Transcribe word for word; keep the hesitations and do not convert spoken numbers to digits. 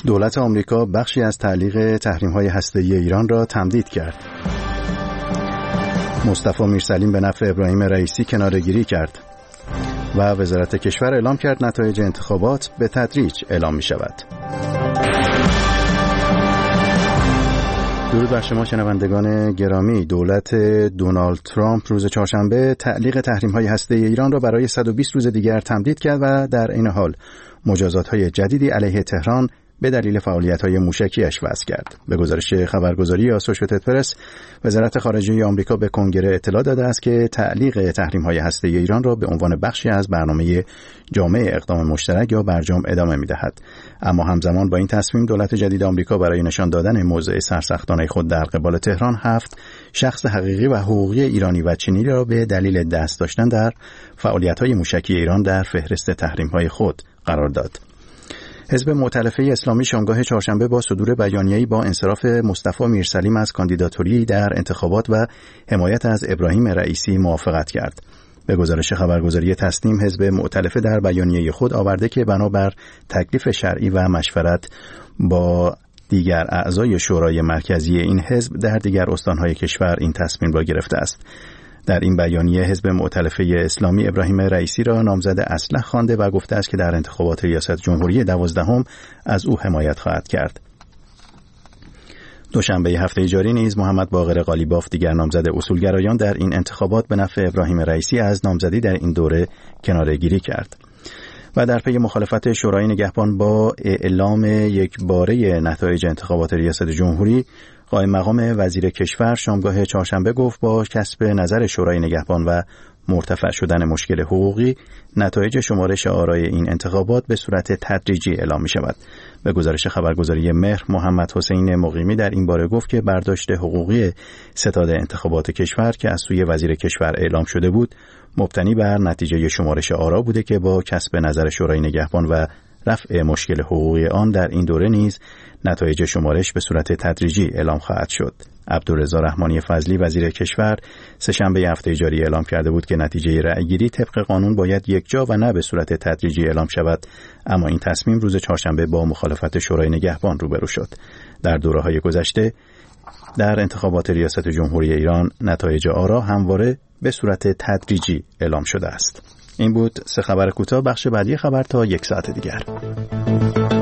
دولت آمریکا بخشی از تعلیق تحریم‌های هسته‌ای ایران را تمدید کرد. مصطفی میرسلیم به نفع ابراهیم رئیسی کناره‌گیری کرد و وزارت کشور اعلام کرد نتایج انتخابات به تدریج اعلام می‌شود. درود بر شما شنوندگان گرامی. دولت دونالد ترامپ روز چهارشنبه تعلیق تحریم‌های هسته‌ای ایران را برای صد و بیست روز دیگر تمدید کرد و در این حال مجازات‌های جدیدی علیه تهران به دلیل فعالیت‌های موشکی‌اش وضع کرد. به گزارش خبرگزاری آسوشیتد پرس، وزارت خارجه آمریکا به کنگره اطلاع داده است که تعلیق تحریم‌های هسته‌ای ایران را به عنوان بخشی از برنامه جامع اقدام مشترک یا برجام ادامه می‌دهد. اما همزمان با این تصمیم دولت جدید آمریکا برای نشان دادن موضع سرسختانه خود در قبال تهران هفت شخص حقیقی و حقوقی ایرانی و چینی را به دلیل دست داشتن در فعالیت‌های موشکی ایران در فهرست تحریم‌های خود قرار داد. حزب مؤتلفه اسلامی شامگاه چهارشنبه با صدور بیانیه‌ای با انصراف مصطفی میرسلیم از کاندیداتوری در انتخابات و حمایت از ابراهیم رئیسی موافقت کرد. به گزارش خبرگزاری تسنیم، حزب مؤتلفه در بیانیه خود آورده که بنابر تکلیف شرعی و مشورت با دیگر اعضای شورای مرکزی این حزب در دیگر استان‌های کشور این تصمیم را گرفته است. در این بیانیه حزب مؤتلفه اسلامی ابراهیم رئیسی را نامزد اصلح خوانده و گفته است که در انتخابات ریاست جمهوری دوازدهم از او حمایت خواهد کرد. دوشنبه هفته جاری نیز محمد باقر قالیباف، دیگر نامزد اصولگرایان در این انتخابات، به نفع ابراهیم رئیسی از نامزدی در این دوره کناره‌گیری کرد. و در پی مخالفت شورای نگهبان با اعلام یک باره نتایج انتخابات ریاست جمهوری، قائم مقام وزیر کشور شامگاه چهارشنبه گفت با کسب نظر شورای نگهبان و مرتفع شدن مشکل حقوقی، نتایج شمارش آرای این انتخابات به صورت تدریجی اعلام می شود. به گزارش خبرگزاری مهر، محمد حسین مقیمی در این باره گفت که برداشت حقوقی ستاد انتخابات کشور که از سوی وزیر کشور اعلام شده بود، مبتنی بر نتیجه شمارش آرا بوده که با کسب نظر شورای نگهبان و رفع مشکل حقوقی آن در این دوره نیز نتایج شمارش به صورت تدریجی اعلام خواهد شد. عبدالرضا رحمانی فضلی وزیر کشور سه‌شنبه هفته جاری اعلام کرده بود که نتیجه رأی‌گیری طبق قانون باید یکجا و نه به صورت تدریجی اعلام شود، اما این تصمیم روز چهارشنبه با مخالفت شورای نگهبان روبرو شد. در دوره‌های گذشته در انتخابات ریاست جمهوری ایران نتایج آرا همواره به صورت تدریجی اعلام شده است. این بود سه خبر کوتاه. بخش بعدی خبر تا یک ساعت دیگر.